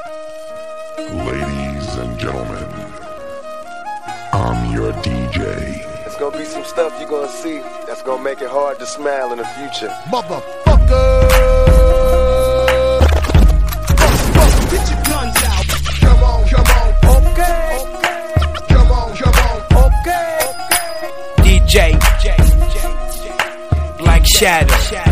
Ladies and gentlemen, I'm your DJ. There's gonna be some stuff you're gonna see that's gonna make it hard to smile in the future. Motherfucker! Get your guns out. Come on, okay. Come on, okay. DJ Black Shadow.